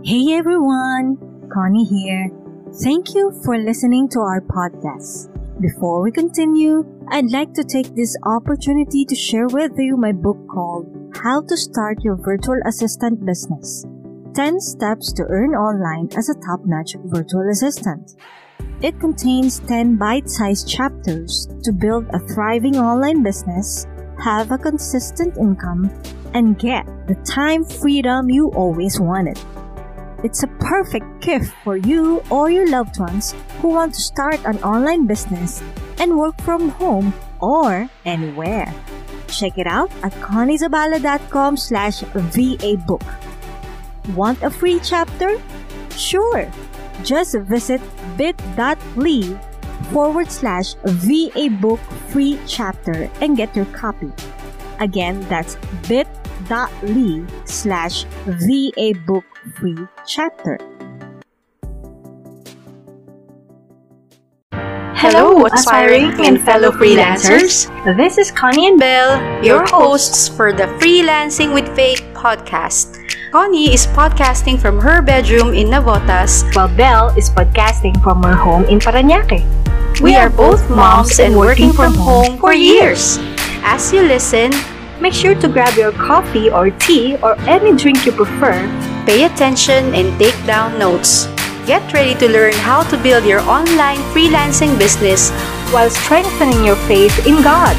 Hey everyone, Connie here. Thank you for listening to our podcast. Before we continue, I'd like to take this opportunity to share with you my book called How to Start Your Virtual Assistant Business: 10 Steps to Earn Online as a Top-Notch Virtual Assistant. It contains 10 bite-sized chapters to build a thriving online business, have a consistent income, and get the time freedom you always wanted. It's a perfect gift for you or your loved ones who want to start an online business and work from home or anywhere. Check it out at conniezabala.com/VA book. Want a free chapter? Sure! Just visit bit.ly/VA book free chapter and get your copy. Again, that's bit.ly/VA book free chapter. Hello, aspiring and fellow freelancers. This is Connie and Belle, your hosts for the Freelancing with Faith podcast. Connie is podcasting from her bedroom in Navotas, while Belle is podcasting from her home in Parañaque. We are both moms and working from home for years. As you listen, make sure to grab your coffee or tea or any drink you prefer. Pay attention and take down notes. Get ready to learn how to build your online freelancing business while strengthening your faith in God.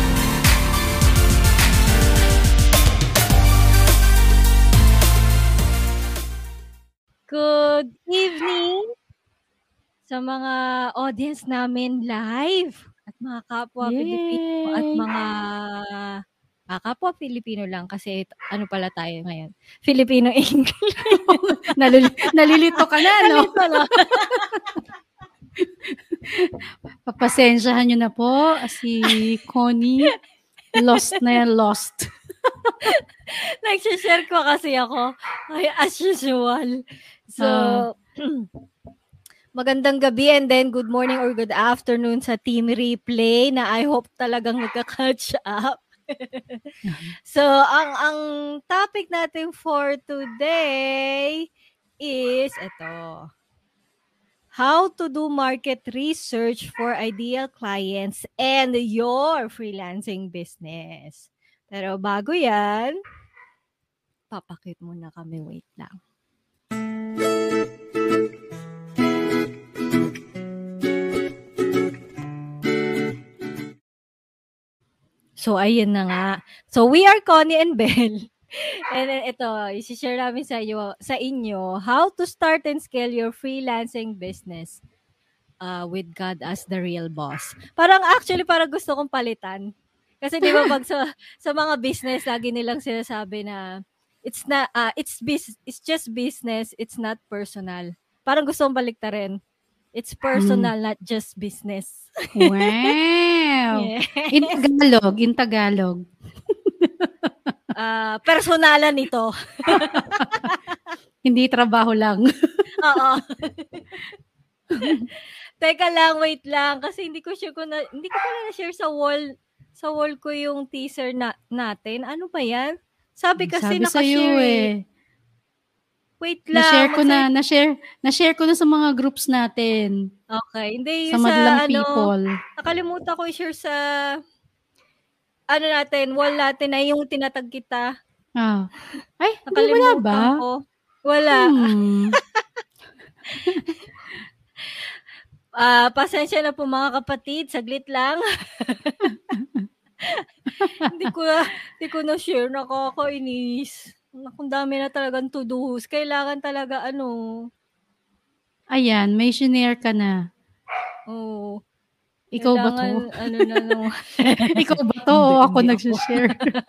Good evening sa mga audience namin live at mga kapwa Pilipino at mga kapwa Filipino lang kasi ano pala tayo ngayon? Filipino English. Nalilito ka na, no? Papasensyahan nyo na po si Connie. Lost na yan, lost. Nagsishare ko kasi ako as usual. So, magandang gabi and then good morning or good afternoon sa Team Replay na I hope talagang nagka-catch up. So, ang topic natin for today is ito. How to do market research for ideal clients and your freelancing business. Pero bago yan, papakit muna kami. Wait lang. So, ayun na nga. So, we are Connie and Belle. And then ito, isi-share namin sa inyo how to start and scale your freelancing business with God as the real boss. Parang gusto kong palitan. Kasi di ba pag sa mga business, lagi nilang sinasabi na it's just business, it's not personal. Parang gusto kong baliktarin. It's personal, not just business. Wow! Yeah. In Tagalog. Personalan ito. Hindi trabaho lang. Oo. Teka lang, wait lang. Kasi hindi ko pala na-share sa wall ko yung teaser natin. Ano ba yan? Sabi kasi naka-share eh. Wait lang. Na-share ko na sa mga groups natin. Okay. Hindi sa madlang people. Nakalimutan ko i-share sa natin, wall natin na yung tinatag kita. Ay, wala ba? Ko. Wala. Pasensya na po mga kapatid, saglit lang. Hindi ko na share, nakakainis. Kung dami na talagang to-dos, kailangan talaga Ayan, may shinare ka na. Oo. Ikaw ba to? Ikaw ba to? O ako nag-share?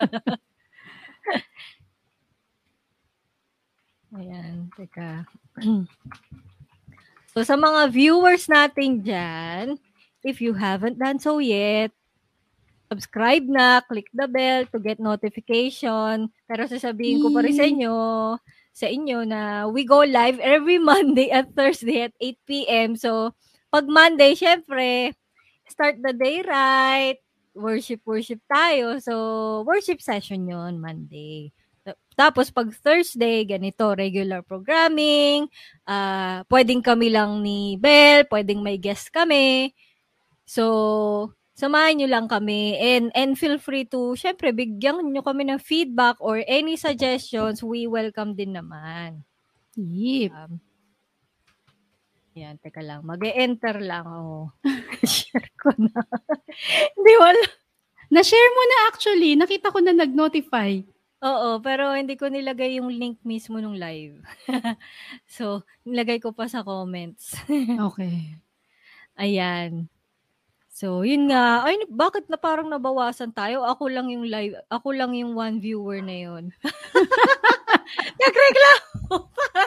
Ayan, teka. So, sa mga viewers natin dyan, if you haven't done so yet, subscribe na, click the bell to get notification. Pero sasabihin ko pa rin sa inyo na we go live every Monday at Thursday at 8 p.m. So, pag Monday, syempre, start the day right, worship tayo. So, worship session yon Monday. Tapos pag Thursday, ganito, regular programming. Pwedeng kami lang ni Belle, pwedeng may guest kami. So, samahan nyo lang kami and feel free to, syempre, bigyan nyo kami ng feedback or any suggestions, we welcome din naman. Yep. Yan, teka lang. Mag-e-enter lang. Share ko na. Hindi, wala. Na-share mo na actually. Nakita ko na nag-notify. Oo, pero hindi ko nilagay yung link mismo nung live. So, nilagay ko pa sa comments. Okay. Ayan. So, yun nga. Ay, bakit na parang nabawasan tayo? Ako lang yung live. Ako lang yung one viewer na yun. Nagreklamo pa.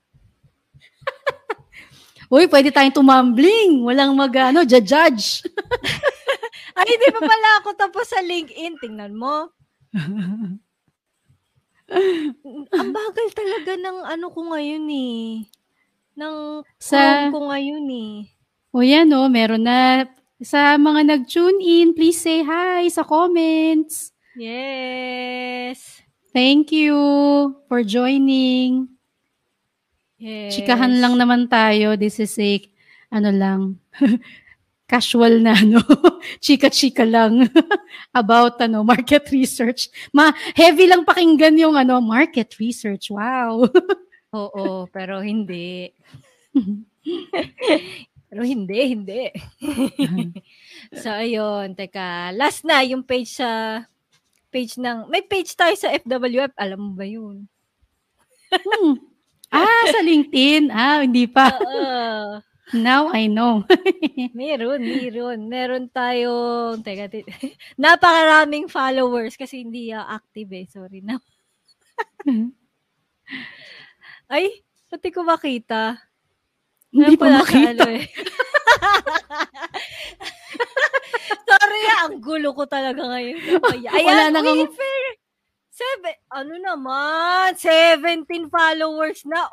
Uy, pwede tayong tumambling. Walang judge. Ay, hindi pa pala ako tapos sa LinkedIn. Tingnan mo. Ang bagal talaga ng ko ngayon eh. Ng Chrome ko ngayon eh. O yan meron na. Sa mga nag-tune in, please say hi sa comments. Yes. Thank you for joining. Yes. Chikahan lang naman tayo. This is a, casual na, chika-chika lang about, market research. Heavy lang pakinggan yung, market research. Wow. Oo, pero hindi. Pero hindi. So, ayun. Teka, last na yung page may page tayo sa FWF. Alam mo ba yun? Sa LinkedIn. Hindi pa. Now I know. Meron tayong, napakaraming followers kasi hindi active eh. Sorry na. Ay, pati ko makita. Hindi pa makita. Sorry, ang gulo ko talaga ngayon. Ayan, wala na 17 followers na.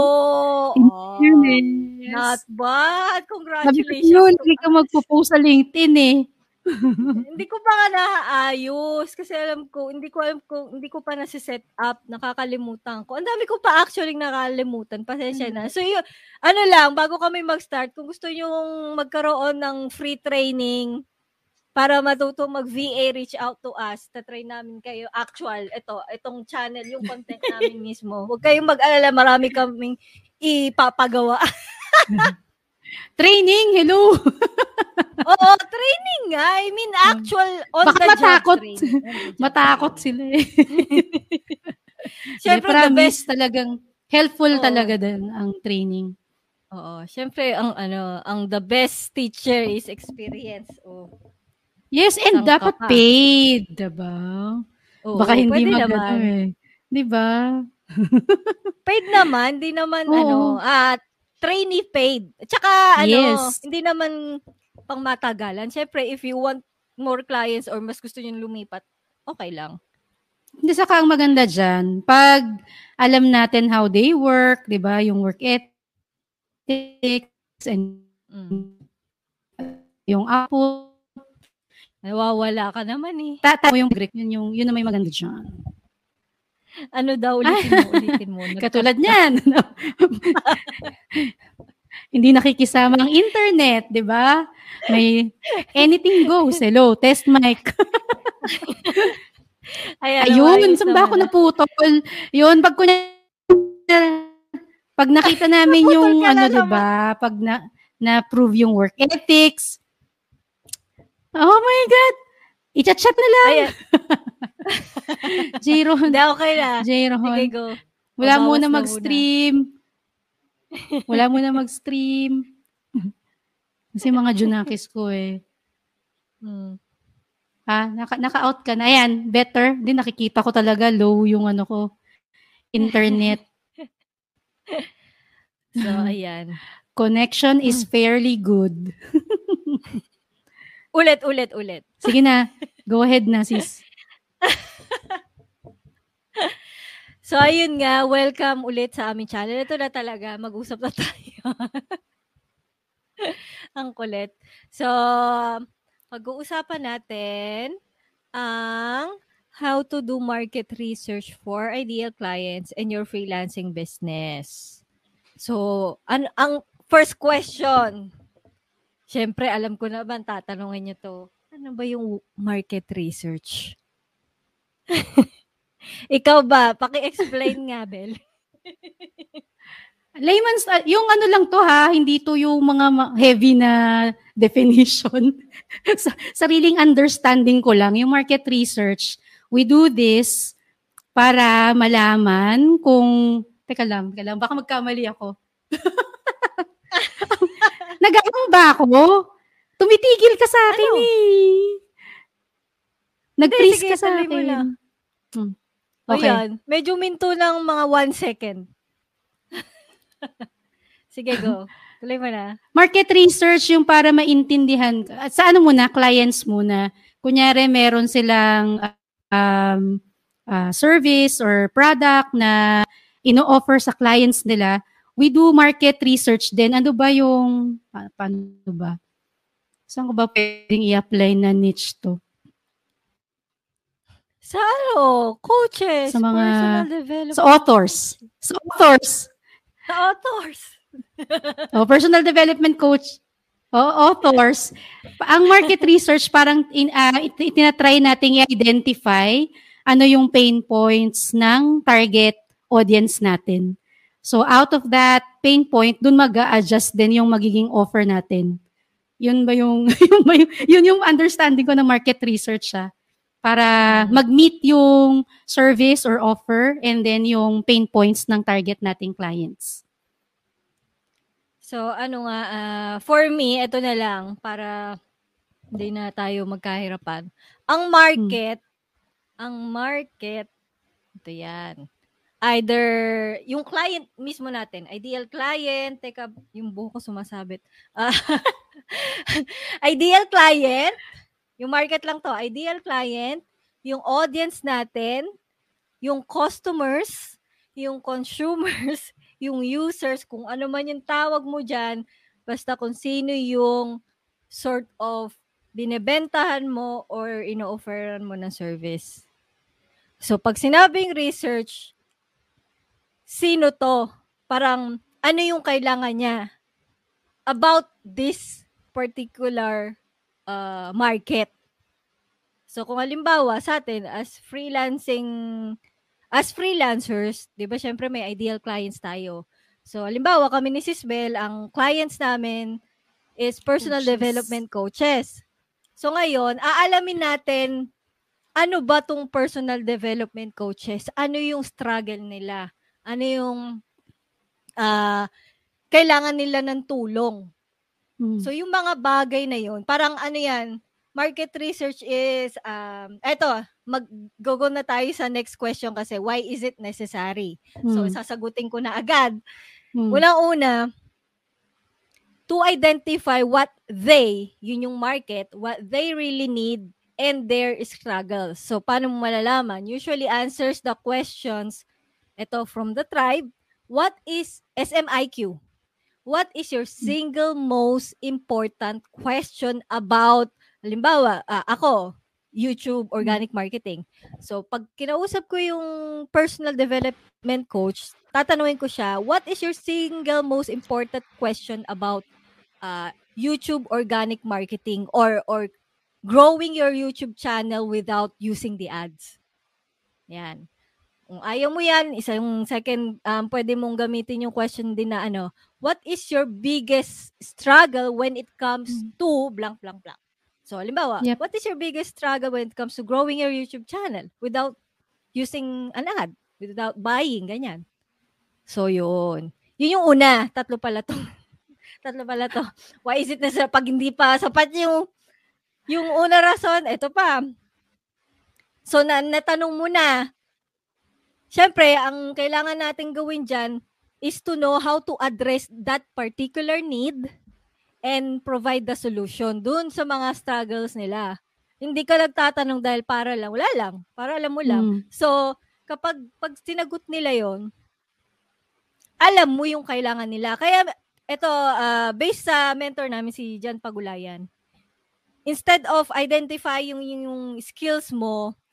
Not bad. Congratulations. Hindi ka magpo-post sa LinkedIn eh. Hindi ko pa nga naayos kasi hindi ko pa nasi-set up, nakakalimutan ko. Ang dami ko pa actually nakalimutan. Pasensya na. So, bago kami mag-start, kung gusto nyong magkaroon ng free training para matuto mag-VA, reach out to us. Ta-try namin kayo. Actual, itong channel, yung content namin mismo. Huwag kayong mag-alala, marami kaming ipapagawa. Training, hello. Oo, training nga. I mean, actual on-the-job training. Matakot sila eh. Siyempre, the best talagang helpful talaga din ang training. Oo, siyempre ang the best teacher is experience. Yes, and dapat paid, diba? Oo, baka hindi naman eh. Diba? Paid naman, di naman trainee paid. Tsaka hindi naman pang matagalan. Siyempre, if you want more clients or mas gusto nyo lumipat, okay lang. Hindi, saka ang maganda dyan, pag alam natin how they work, di ba, yung work ethics and yung output, nawawala ka naman eh. Tatawa yung Greek, yun na may maganda dyan. Ulitin mo. Katulad niyan. Hindi nakikisama ang internet, di ba? May anything goes. Hello, test mic. Ayun, saan ba ako naputol? Yun, pag nakita namin yung di ba? Pag na-prove yung work ethics. Oh my God! I-chat na lang. J-Ron. Hindi, okay na. J-Ron. Sige, go. Wala muna mag-stream. Wala muna mag-stream. Kasi mga junakis ko eh. Naka-out ka na. Ayan, better. Hindi, nakikita ko talaga low yung ko. Internet. So, ayan. Connection is fairly good. Ulit. Sige na. Go ahead na, sis. So, ayun nga. Welcome ulit sa aming channel. Ito na talaga. Mag-usap na tayo. Ang kulit. So, pag-uusapan natin ang how to do market research for ideal clients in your freelancing business. So, ang first question, syempre alam ko naman tatanungin niyo to, ano ba yung market research? Ikaw ba? Paki-explain nga, Bel. Layman's, yung ano lang to ha, hindi to yung mga heavy na definition. Sariling understanding ko lang, yung market research, we do this para malaman kung, teka lang, baka magkamali ako. Nag-aang ba ako? Tumitigil ka sa akin Nag-freeze ka sa akin. Mo na. Okay. Ayan, medyo minto ng mga 1 second. Sige, go. Tuloy mo na. Market research yung para maintindihan. Sa ano muna? Clients muna. Kunyari, meron silang service or product na ino-offer sa clients nila. We do market research din. Ano ba yung, paano ba? Saan ko ba pwedeng i-apply na niche to? Sa ano? Coaches, sa mga, personal development. Sa authors. Personal development coach. Authors. Ang market research parang itinatry nating i-identify ano yung pain points ng target audience natin. So out of that pain point, dun mag-a-adjust din yung magiging offer natin. Yun ba yung yun yung understanding ko ng market research para mag-meet yung service or offer and then yung pain points ng target nating clients. So, for me, ito na lang para hindi na tayo magkahirapan. Ang market, ito yan. Either yung client mismo natin, ideal client, teka, yung buhok ko sumasabit. Ideal client, yung market lang to, ideal client, yung audience natin, yung customers, yung consumers, yung users, kung ano man yung tawag mo dyan, basta kung sino yung sort of binebentahan mo or ino-offeran mo ng service. So, pag sinabing research, sino to? Parang, ano yung kailangan niya about this particular market? So, kung halimbawa sa atin, as freelancers, di ba, syempre may ideal clients tayo. So, halimbawa, kami ni Sis Bel, ang clients namin is personal development coaches. So, ngayon, aalamin natin, ano ba tong personal development coaches? Ano yung struggle nila? Ano yung kailangan nila ng tulong? So, yung mga bagay na yun, parang ano yan, market research is, mag-go na tayo sa next question kasi, why is it necessary? So, sasagutin ko na agad. Unang-una, to identify what yun yung market, what they really need and their struggles. So, paano mo malalaman? Usually answers the questions, ito from the tribe, what is SMIQ? What is your single most important question about, halimbawa, ako, YouTube organic marketing. So, pag kinausap ko yung personal development coach, tatanungin ko siya, what is your single most important question about YouTube organic marketing or growing your YouTube channel without using the ads? Yan. Kung ayaw mo yan, isang second, pwede mong gamitin yung question din na what is your biggest struggle when it comes to blank, blank, blank? So, halimbawa, what is your biggest struggle when it comes to growing your YouTube channel without using an ad, without buying, ganyan? So, yun. Yun yung una. Tatlo pala to. Why is it na pag hindi pa sapat yung una rason, ito pa. So, natanong mo na. Siyempre, ang kailangan natin gawin dyan is to know how to address that particular need and provide the solution dun sa mga struggles nila. Hindi ka nagtatanong dahil para lang. Wala lang. Para alam mo lang. So, pag sinagot nila yon, alam mo yung kailangan nila. Kaya, ito, based sa mentor namin, si Jan Pagulayan, instead of identify yung skills mo,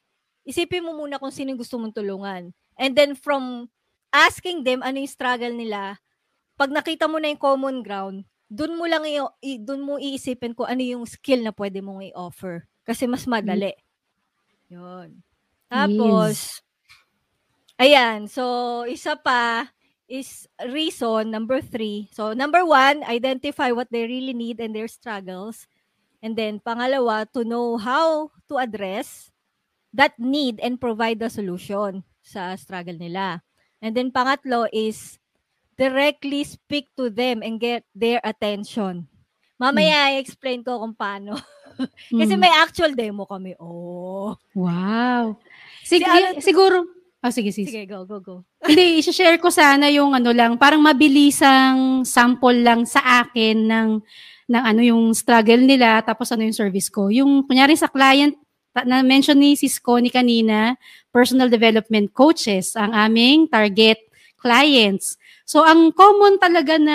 isipin mo muna kung sino yung gusto mong tulungan. And then from asking them ano yung struggle nila, pag nakita mo na yung common ground, dun mo iisipin kung ano yung skill na pwede mong i-offer. Kasi mas madali. Yun. Tapos, ayan. So, isa pa is reason, number 3. So, number 1, identify what they really need and their struggles. And then, pangalawa, to know how to address that need and provide the solution sa struggle nila. And then, pangatlo is directly speak to them and get their attention. Mamaya, i-explain ko kung paano. Kasi may actual demo kami. Oh. Wow. Siguro, sige. Sige, go. Hindi, i-share ko sana yung lang, parang mabilisang sample lang sa akin ng yung struggle nila, tapos yung service ko. Yung, kunyari sa client, na-mention ni Sis Connie kanina, personal development coaches, ang aming target clients. So, ang common talaga na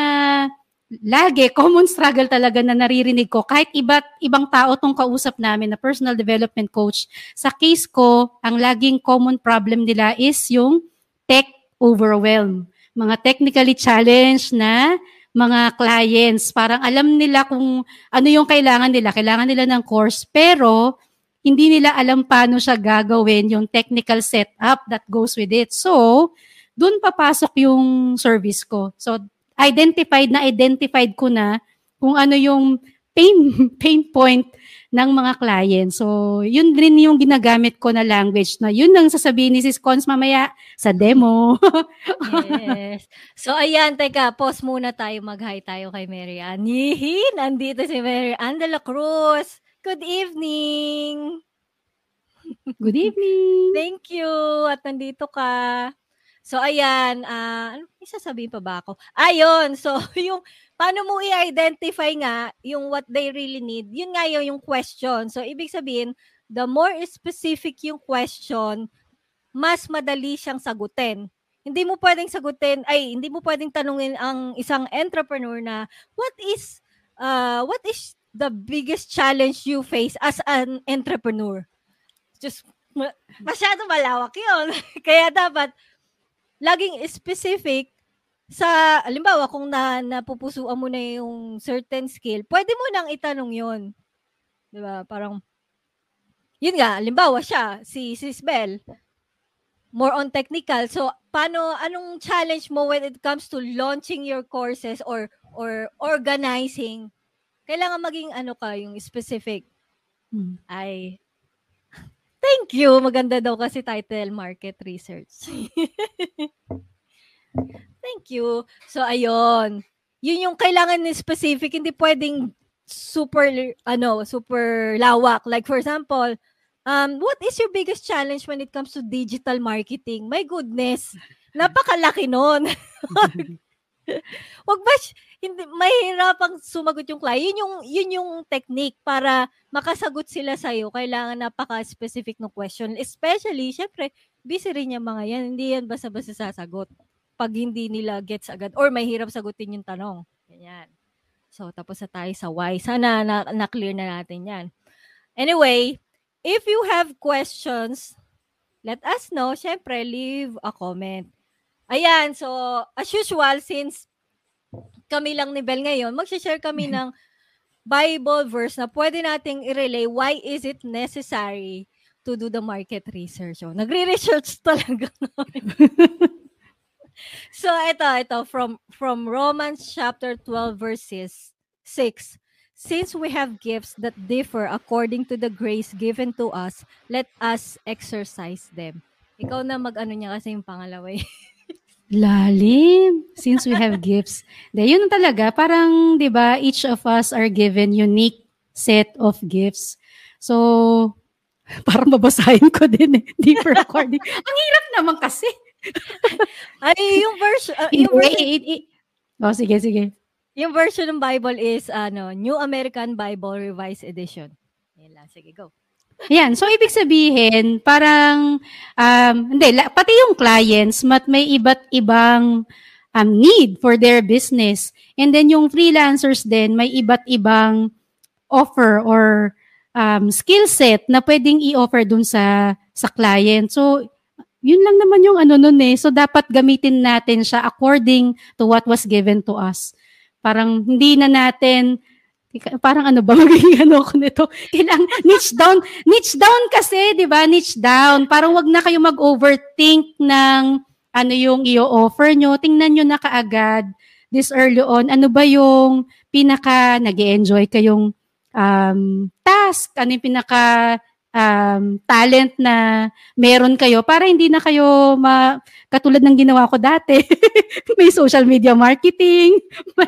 common struggle talaga na naririnig ko, kahit ibang tao tong kausap namin na personal development coach, sa case ko, ang laging common problem nila is yung tech overwhelm. Mga technically challenged na mga clients. Parang alam nila kung ano yung kailangan nila. Kailangan nila ng course, pero hindi nila alam paano siya gagawin, yung technical setup that goes with it. So, dun papasok yung service ko. So, identified ko na kung ano yung pain point ng mga clients. So, yun rin yung ginagamit ko na language na yun ang sasabihin ni Sis Cons mamaya sa demo. Yes. So, ayan, teka, pause muna tayo. Mag-hi tayo kay Mary Ann. Yihi! Nandito si Mary Ann de la Cruz. Good evening! Good evening! Thank you! At nandito ka. So, ayan, ano sasabihin pa ba ako? Ayun, so, yung, paano mo i-identify nga yung what they really need, yun nga yung question. So, ibig sabihin, the more specific yung question, mas madali siyang sagutin. Hindi mo pwedeng tanungin ang isang entrepreneur na, what is the biggest challenge you face as an entrepreneur? Just, masyado malawak yun. Kaya dapat, laging specific sa, halimbawa, kung napupusuan mo na yung certain skill, pwede mo nang itanong yun. Diba? Parang, yun nga, halimbawa siya, si Sis Bell, more on technical. So, anong challenge mo when it comes to launching your courses or organizing? Kailangan maging yung specific. Thank you. Maganda daw kasi title, market research. Thank you. So, ayun. Yun yung kailangan ni specific. Hindi pwedeng super lawak. Like, for example, what is your biggest challenge when it comes to digital marketing? My goodness. Napakalaki nun. Wag ba, hindi, mahirapang sumagot yung client. Yun yung technique para makasagot sila sa'yo. Kailangan napaka-specific ng question. Especially, syempre, busy rin yung mga yan. Hindi yan basta-basta sasagot pag hindi nila gets agad or mahirap sagutin yung tanong. Ganyan. So, tapos na tayo sa why. Sana na-clear na natin yan. Anyway, if you have questions, let us know. Syempre, leave a comment. Ayan, so as usual, since kami lang ni Bel ngayon, mag-share kami ng Bible verse na pwede nating i-relay why is it necessary to do the market research. So, nagre-research talaga. So, ito from Romans chapter 12 verses 6. Since we have gifts that differ according to the grace given to us, let us exercise them. Ikaw na mag-ano niya kasi yung pangalawa. Lalim. Since we have gifts. Yun talaga, parang, di ba, each of us are given unique set of gifts. So, parang babasahin ko din Differ according. Ang hirap naman kasi. Ay, yung version. Sige. Yung version ng Bible is, New American Bible Revised Edition. Yan lang. Sige, go. Yan. So, ibig sabihin, parang, pati yung clients, may iba't ibang need for their business. And then yung freelancers din, may iba't ibang offer or skill set na pwedeng i-offer dun sa client. So, yun lang naman yung nun eh. So, dapat gamitin natin siya according to what was given to us. Parang hindi na natin, parang ano ba, magiging ako nito. Kailangan, niche down kasi, di ba? Niche down. Parang wag na kayo mag-overthink ng ano yung i-offer nyo. Tingnan nyo na kaagad this early on. Ano ba yung pinaka nag-e-enjoy kayong task? Ano yung pinaka talent na meron kayo para hindi na kayo katulad ng ginawa ko dati. May social media marketing,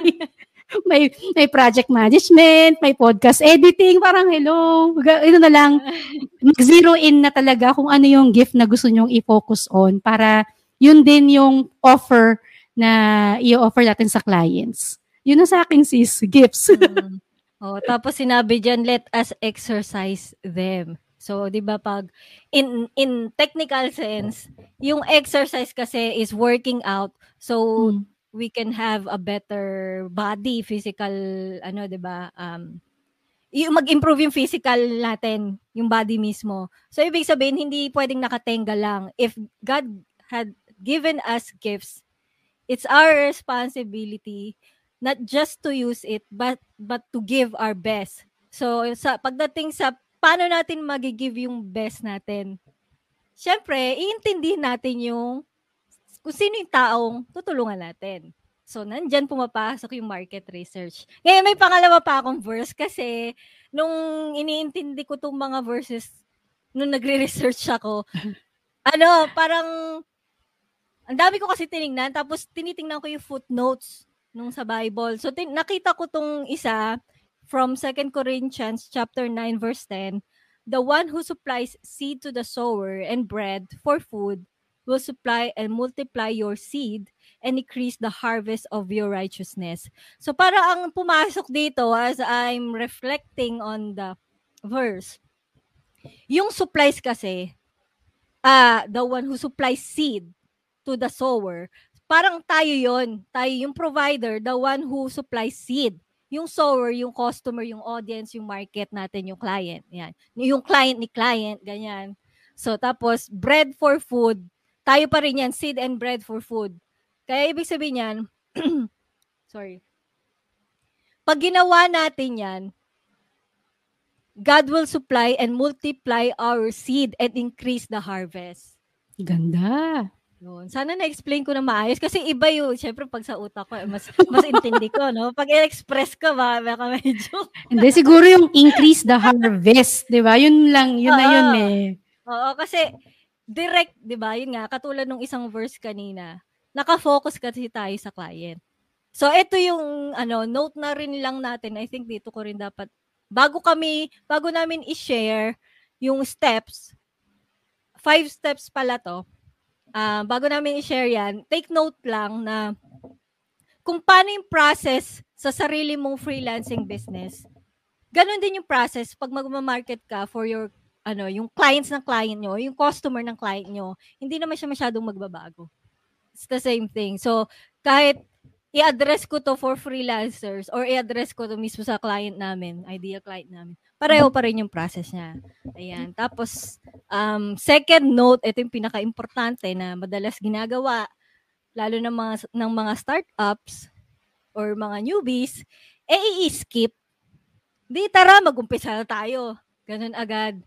may project management, may podcast editing, parang hello, na lang, mag-zero in na talaga kung ano yung gift na gusto nyong i-focus on para yun din yung offer na i-offer natin sa clients. Yun na sa akin, sis, gifts. Tapos sinabi dyan, let us exercise them. So, 'di ba pag in technical sense, yung exercise kasi is working out. So, we can have a better body, physical 'di ba? Yung mag-improve yung physical natin, yung body mismo. So, ibig sabihin hindi pwedeng nakatenga lang. If God had given us gifts, it's our responsibility not just to use it but to give our best. So, pagdating sa paano natin magi-give yung best natin? Siyempre, iintindihin natin kung sino yung taong tutulungan natin. So, nandyan pumapasok yung market research. Ngayon, may pangalawa pa akong verse kasi nung iniintindi ko tong mga verses, nung nagre-research ako, parang ang dami ko kasi tinignan, tapos tinitingnan ko yung footnotes nung sa Bible. So, nakita ko tong isa, from 2 Corinthians chapter 9 verse 10, the one who supplies seed to the sower and bread for food will supply and multiply your seed and increase the harvest of your righteousness. So para ang pumasok dito as I'm reflecting on the verse, yung supplies kasi, the one who supplies seed to the sower, parang tayo yung provider, the one who supplies seed. Yung sower, yung customer, yung audience, yung market natin, yung client. Yan. Yung client ni client, ganyan. So, tapos, bread for food. Tayo pa rin yan, seed and bread for food. Kaya, ibig sabihin yan, sorry. Pag ginawa natin yan, God will supply and multiply our seed and increase the harvest. Ganda. Yun. Sana na-explain ko na maayos kasi iba yun. Siyempre, pag sa utak ko, mas intindi ko, no? Pag i-express ko, baka medyo... Hindi, siguro yung increase the harvest, di ba? Yun lang, yun na yun eh. Oo, kasi direct, di ba? Yun nga, katulad nung isang verse kanina, nakafocus kasi tayo sa client. So, ito yung, note na rin lang natin. I think dito ko rin dapat, bago namin i-share yung steps, 5 steps pala to, bago namin i-share yan, take note lang na kung paano yung process sa sarili mong freelancing business, ganun din yung process pag mag-market ka for your, yung clients ng client nyo, yung customer ng client nyo, hindi naman siya masyadong magbabago. It's the same thing. So, kahit i-address ko to for freelancers or i-address ko to mismo sa client namin, ideal client namin, pareho pa rin yung process niya. Ayan. Tapos, second note, ito yung pinaka-importante na madalas ginagawa, lalo ng mga startups or mga newbies, i-skip. Di, tara, mag-umpisa na tayo. Ganun agad.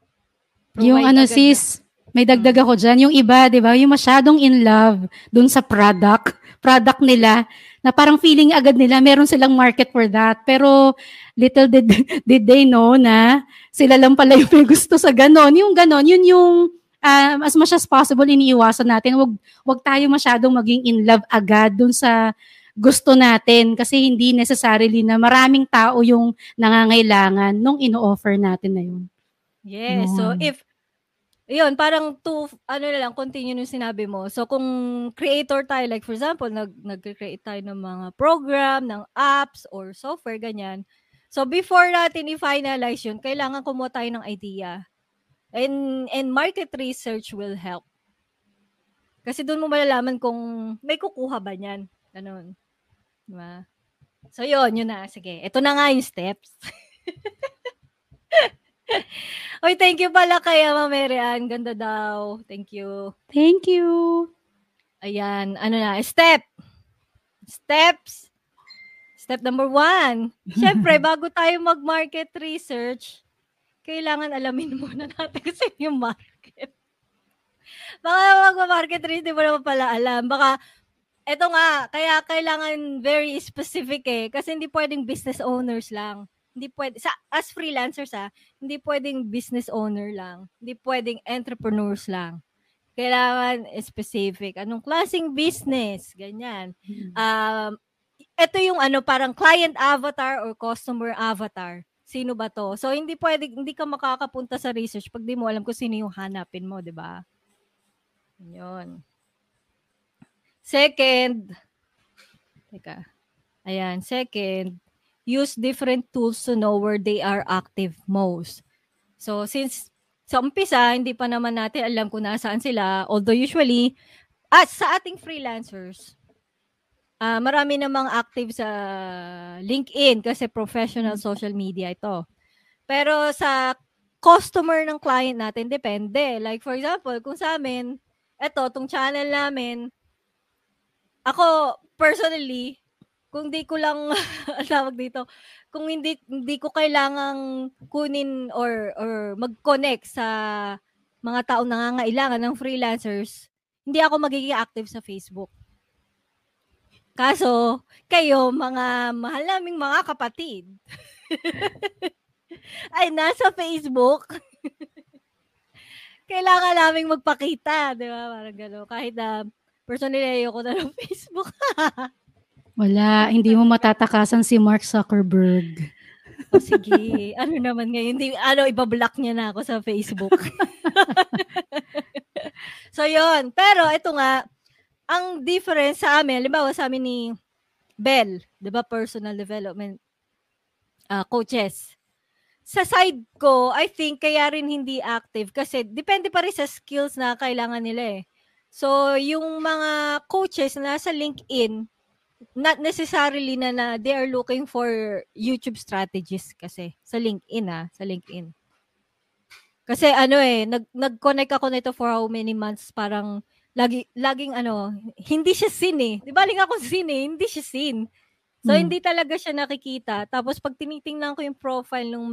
Yung sis, may dagdag ako dyan. Yung iba, di ba, yung masyadong in love dun sa product nila, na parang feeling agad nila, meron silang market for that. Pero little did they know na sila lang pala yung may gusto sa ganon. Yung ganon, yun yung as much as possible iniiwasan natin. Wag tayo masyadong maging in love agad dun sa gusto natin kasi hindi necessarily na maraming tao yung nangangailangan nung ino-offer natin na yun. Yes. So if yun, parang continue nung sinabi mo. So, kung creator tayo, like for example, nag-create tayo ng mga program, ng apps, or software, ganyan. So, before natin i-finalize yun, kailangan kumuha tayo ng idea. And market research will help. Kasi doon mo malalaman kung may kukuha ba niyan. Ganun. Diba? So, yun na. Sige. Ito na nga yung steps. Oy, thank you pala kay Mary Ann. Ganda daw. Thank you. Thank you. Ayan, ano na, steps. Step number 1. Siyempre, bago tayo mag-market research, kailangan alamin muna natin kasi yung market. Baka mag-market research, di mo naman pala alam. Baka, eto nga, kaya kailangan very specific kasi hindi pwedeng business owners lang. Hindi pwede, as freelancers hindi pwedeng business owner lang. Hindi pwedeng entrepreneurs lang. Kailangan specific. Anong klaseng business? Ganyan. Ito yung parang client avatar or customer avatar. Sino ba to? So, hindi ka makakapunta sa research pag di mo alam kung sino yung hanapin mo, di ba? Yun. Second, use different tools to know where they are active most. So, since sa umpisa, hindi pa naman natin alam kung nasaan sila, although usually, sa ating freelancers, marami namang active sa LinkedIn kasi professional social media ito. Pero sa customer ng client natin, depende. Like for example, kung sa amin, tong channel namin, ako personally, kung di ko lang tawag dito, kung hindi ko kailangang kunin or mag-connect sa mga taong nangangailangan ng freelancers, hindi ako magiging active sa Facebook. Kaso, kayo, mga mahal naming mga kapatid, ay nasa Facebook, kailangan naming magpakita, di ba? Parang gano'n. Kahit na personally, ayoko na ng Facebook. Wala, hindi mo matatakasan si Mark Zuckerberg. O sige, ano naman ngayon, ibablock niya na ako sa Facebook. So, yun. Pero, ito nga, ang difference sa amin, halimbawa sa amin ni Bell, di ba, personal development coaches. Sa side ko, I think, kaya rin hindi active kasi depende pa rin sa skills na kailangan nila So, yung mga coaches na nasa LinkedIn, not necessarily na they are looking for YouTube strategies kasi sa LinkedIn sa LinkedIn. Kasi nag-connect ako nito for how many months, parang laging hindi siya seen Di ba ako seen hindi siya seen. So, hindi talaga siya nakikita. Tapos, pag tinitingnan ko yung profile ng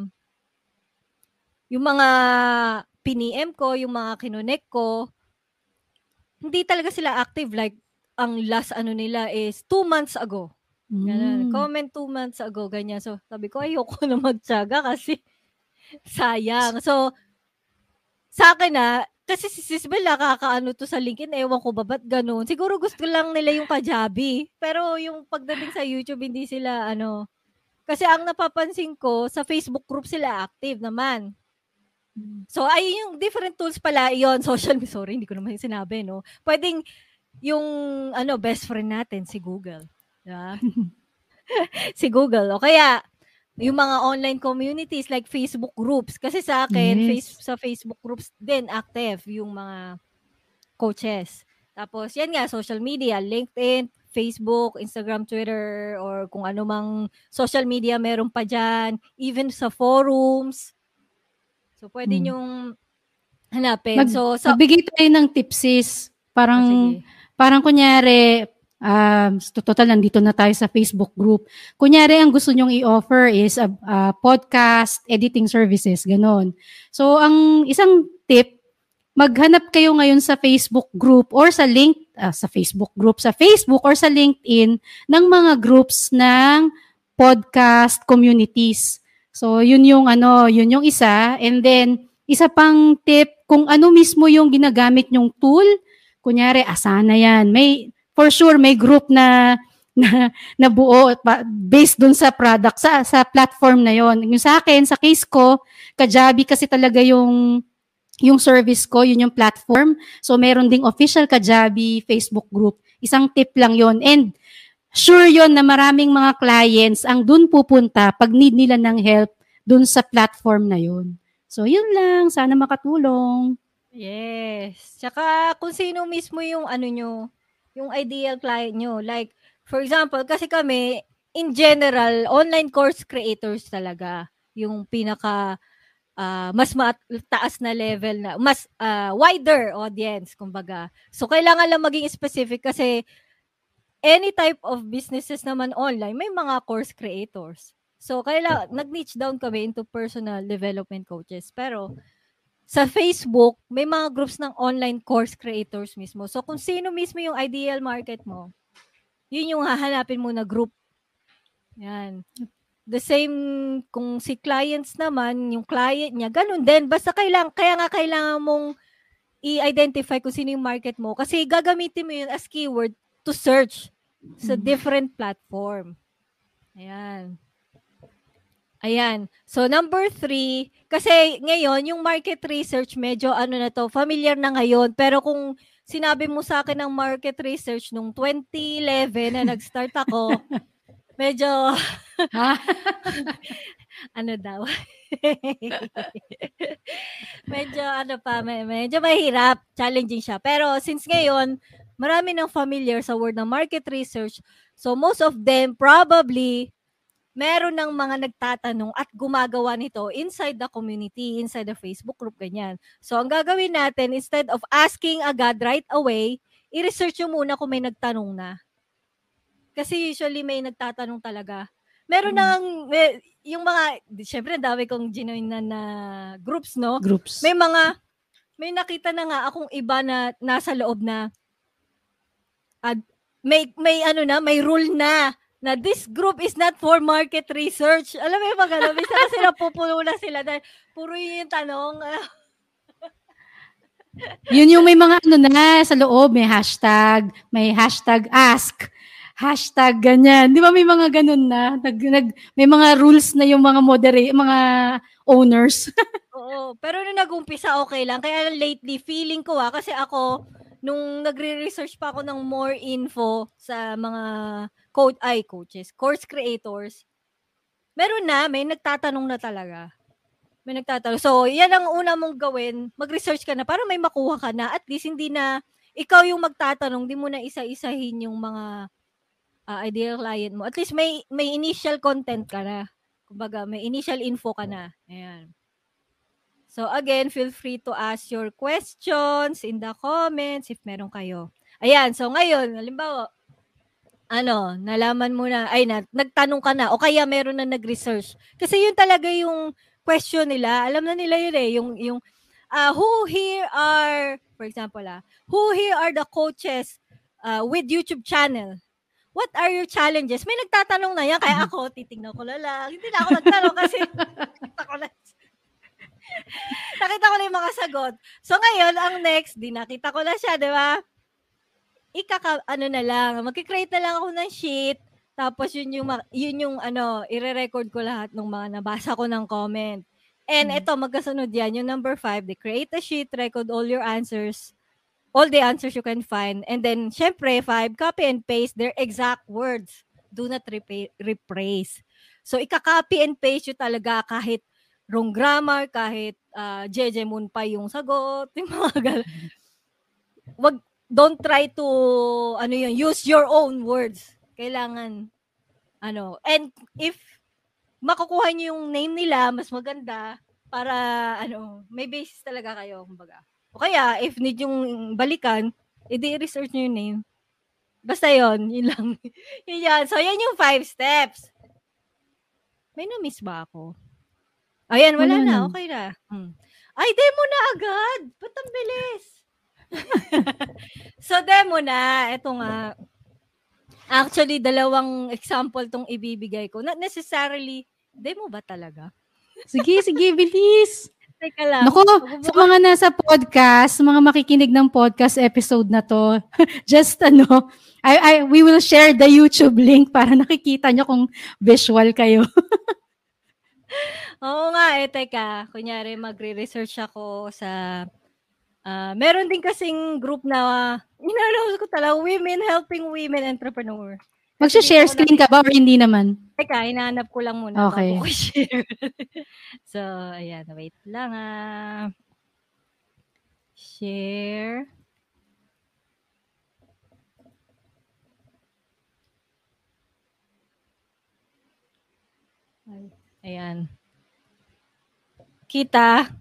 mga piniem ko, yung mga kinonect ko, hindi talaga sila active. Like, ang last nila is 2 months ago. Ganun. Comment 2 months ago, ganyan. So, sabi ko, ayoko na magtiyaga kasi sayang. So, sa akin kasi si Sis Bel nakakaano to sa LinkedIn, ewan ko ba ba't ganun. Siguro gusto lang nila yung kajabi. Pero yung pagdating sa YouTube, hindi sila Kasi ang napapansin ko, sa Facebook group sila active naman. So, ay yung different tools pala, yon social media. Sorry, hindi ko naman sinabi, no? Pwedeng yung best friend natin, si Google. Diba? Si Google. O kaya, yung mga online communities like Facebook groups. Kasi sa akin, sa Facebook groups din active yung mga coaches. Tapos, yan nga, social media, LinkedIn, Facebook, Instagram, Twitter, or kung ano mang social media meron pa dyan. Even sa forums. So, pwede nyong hanapin. Magbigay tayo ng tipsis. Parang kunyari, total nandito na tayo sa Facebook group. Kunyari, ang gusto nyong i-offer is a podcast editing services, ganon. So, ang isang tip, maghanap kayo ngayon sa Facebook group or sa Facebook or sa LinkedIn ng mga groups ng podcast communities. So, yun yung isa. And then, isa pang tip, kung ano mismo yung ginagamit nyong tool, kunyari, Asana yan. For sure, may group na buo based dun sa product, sa platform na yon. Yung sa akin, sa case ko, Kajabi kasi talaga yung service ko, yun yung platform. So, meron ding official Kajabi Facebook group. Isang tip lang yon. And sure yon na maraming mga clients ang dun pupunta pag need nila ng help dun sa platform na yon. So, yun lang. Sana makatulong. Yes. Tsaka kung sino mismo yung yung ideal client nyo. Like, for example, kasi kami, in general, online course creators talaga. Yung pinaka mas taas na level na, mas wider audience, kumbaga. So, kailangan lang maging specific kasi any type of businesses naman online, may mga course creators. So, nag-niche down kami into personal development coaches. Pero, sa Facebook, may mga groups ng online course creators mismo. So, kung sino mismo yung ideal market mo, yun yung hahanapin mo na group. Yan. The same, kung si clients naman, yung client niya, ganun din. Basta kaya nga kailangan mong i-identify kung sino yung market mo. Kasi gagamitin mo yun as keyword to search sa different platform. Ayan. So, number 3, kasi ngayon, yung market research, medyo familiar na ngayon. Pero kung sinabi mo sa akin ng market research nung 2011 na nag-start ako, medyo, daw? medyo mahirap, challenging siya. Pero since ngayon, marami nang familiar sa word ng market research. So, most of them probably meron ng mga nagtatanong at gumagawa nito inside the community, inside the Facebook group, ganyan. So, ang gagawin natin, instead of asking agad right away, i-research nyo muna kung may nagtanong na. Kasi usually may nagtatanong talaga. Meron yung mga, syempre, dami kong ginoin na groups, no? Groups. May nakita na nga akong iba na nasa loob na, may rule na this group is not for market research. Alam mo yung mga bisa na sila pupuno na sila dahil puro yun yung tanong. Yun yung may mga na sa loob, may hashtag ask, hashtag ganyan. Di ba may mga ganun na? May mga rules na yung mga mga owners. Oo, pero nung nag-umpisa okay lang. Kaya lately, feeling ko kasi ako, nung nagre-research pa ako ng more info sa mga coaches, course creators, may nagtatanong na talaga. May nagtatanong. So, yan ang una mong gawin, mag-research ka na para may makuha ka na. At least, hindi na ikaw yung magtatanong, di mo na isa-isahin yung mga ideal client mo. At least, may initial content ka na. Kumbaga, may initial info ka na. Ayan. So, again, feel free to ask your questions in the comments if meron kayo. Ayan. So, ngayon, halimbawa, nalaman mo na, nagtanong ka na, o kaya meron na nag-research. Kasi yun talaga yung question nila. Alam na nila yun yung who here are, for example, who here are the coaches with YouTube channel? What are your challenges? May nagtatanong na yan, kaya ako, titignan ko na lang. Hindi na ako nagtanong kasi nakita ko na yung mga sagot. So, ngayon, ang next, nakita ko na siya, di ba? Magkikreate na lang ako ng sheet, tapos yun yung ire-record ko lahat ng mga nabasa ko ng comment. And ito, magkasunod yan. Yung number 5, they create a sheet, record all your answers, all the answers you can find. And then, syempre, 5, copy and paste their exact words. Do not rephrase. So, ika-copy and paste yun talaga kahit wrong grammar, kahit jejemun pa yung sagot, yung mga don't try to, use your own words. Kailangan, and if makukuha niyo yung name nila, mas maganda, para, may basis talaga kayo, kumbaga. O kaya, if need yung balikan, i-research niyo yung name. Basta yun lang. Yun yan. So, yan yung 5 steps. May na-miss ba ako? Ayan, wala na. Okay na. Ay, demo na agad. Ba't ang bilis? So, demo na. Ito nga. Actually, 2 example tong ibibigay ko. Not necessarily, demo ba talaga? Sige, bilis. Teka lang. Naku, sa mga nasa podcast, mga makikinig ng podcast episode na to, just we will share the YouTube link para nakikita nyo kung visual kayo. Oo nga, teka. Kunyari, magre-research ako sa, meron din kasing group na, inalaw ko talaga, Women Helping Women Entrepreneur. Mag-share screen ka ba or hindi naman? Teka, hinahanap ko lang muna okay. Bago ko share. So, ayan, wait lang Share. Ayan. kita.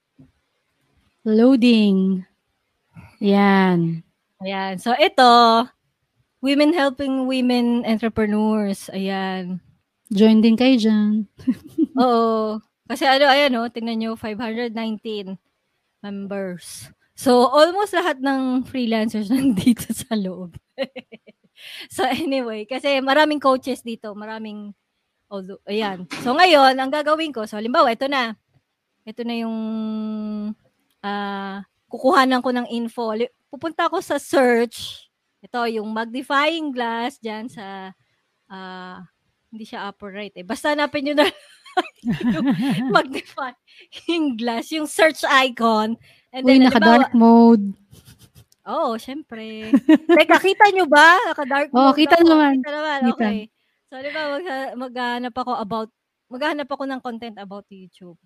Loading. Yan. Ayan. So, ito, women helping women entrepreneurs. Ayan. Join din kayo dyan. Oo. Kasi ayan tingnan nyo, 519 members. So, almost lahat ng freelancers nandito sa loob. So, anyway, kasi maraming coaches dito, ayan. So, ngayon, ang gagawin ko, so, halimbawa, ito na yung, kukuhanan ko ng info. Pupunta ako sa search, ito, yung magnifying glass dyan sa, hindi siya upper right Basta hanapin nyo na yung magnifying glass, yung search icon. And Uy, then, naka-dark mode. Oo, syempre. Teka, kita nyo ba? Naka-dark mode kita ako. naman. Kita naman, Kita. okay. So, di ba, maghahanap ako ng content about YouTube.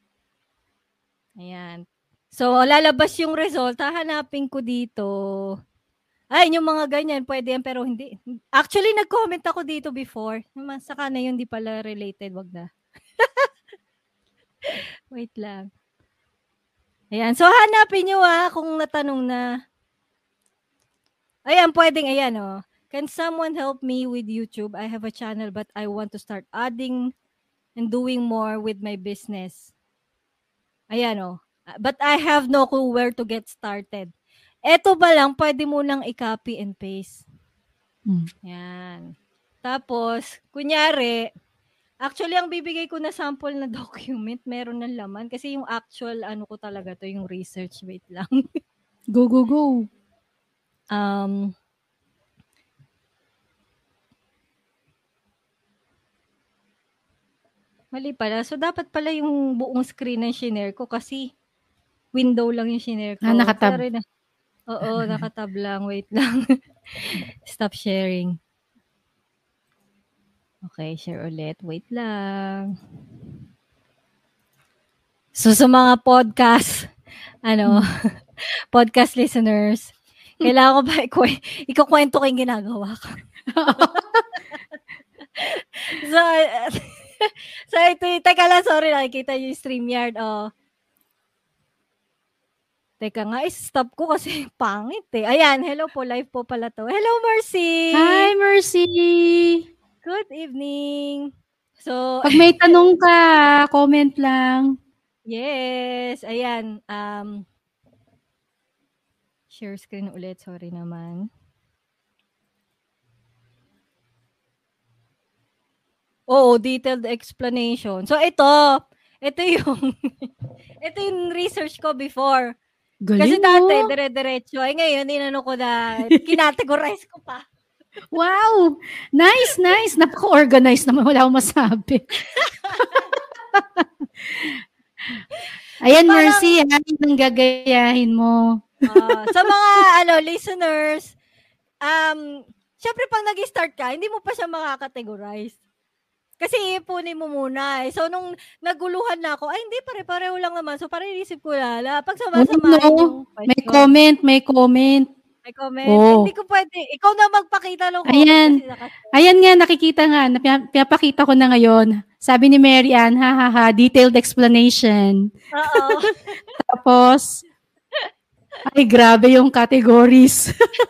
Ayan. So, lalabas yung result. Hahanapin ko dito. Ay, yung mga ganyan, pwede yan, pero hindi. Actually, nag-comment ako dito before. Saka na yun, di pala related. Wag na. Wait lang. Ayan. So, hanapin nyo kung natanong na. Ayan, pwedeng, ayan Can someone help me with YouTube? I have a channel but I want to start adding and doing more with my business. Ayan But I have no clue where to get started. Eto ba lang, pwede mo nang i-copy and paste. Yan. Tapos, kunyari, actually, ang bibigay ko na sample na document, meron ng laman. Kasi yung actual, ko talaga to yung research. Wait lang. Go, go, go. Mali pala. So, dapat pala yung buong screen ng shinare ko kasi window lang yung shinare ko. Nakatab. Oo, nakatab lang. Wait lang. Stop sharing. Okay, share ulit. Wait lang. So, sa mga podcast, podcast listeners, kailangan ko ba ikukwento ko yung ginagawa ko. So, ito, teka lang, sorry, nakikita yung StreamYard, Teka nga, stop ko kasi pangit Ayan, hello po, live po pala to. Hello, Mercy! Hi, Mercy! Good evening! So, pag may tanong ka, comment lang. Yes, ayan. Share screen ulit, sorry naman. Oo, detailed explanation. So, ito yung ito yung research ko before. Galing Kasi dati, mo. dire-diretso. Ay ngayon, inano ko na, kinategorize ko pa. Wow! Nice, nice. Napaka-organized naman. Wala akong masabi. Ayan, parang, Mercy, anong gagayahin mo? Sa mga listeners, syempre pag nag-start ka, hindi mo pa siya makakategorize. Kasi ipunin mo muna So, nung naguluhan na ako, ay hindi, pare-pareho lang naman. So, pare-isip ko lala. Pag sama-samahin yung question. May comment. May comment. Hindi ko pwede. Ikaw na magpakita ng comment. Ayan nga, nakikita nga. Pinapakita ko na ngayon. Sabi ni Mary Ann, detailed explanation. Oo. Tapos, ay, grabe yung categories.